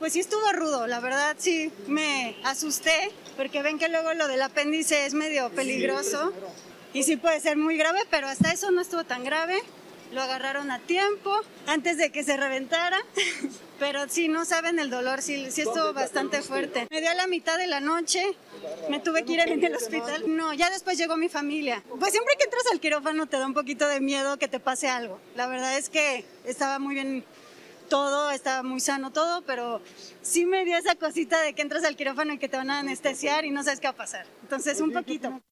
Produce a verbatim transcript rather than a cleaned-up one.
Pues sí estuvo rudo, la verdad sí me asusté, porque ven que luego lo del apéndice es medio peligroso y sí puede ser muy grave, pero hasta eso no estuvo tan grave. Lo agarraron a tiempo, antes de que se reventara, pero sí, no saben el dolor, sí, sí estuvo bastante fuerte. Me dio a la mitad de la noche, me tuve que ir en el hospital. No, ya después llegó mi familia. Pues siempre que entras al quirófano te da un poquito de miedo que te pase algo. La verdad es que estaba muy bien todo, estaba muy sano todo, pero sí me dio esa cosita de que entras al quirófano y que te van a anestesiar y no sabes qué va a pasar. Entonces, un poquito.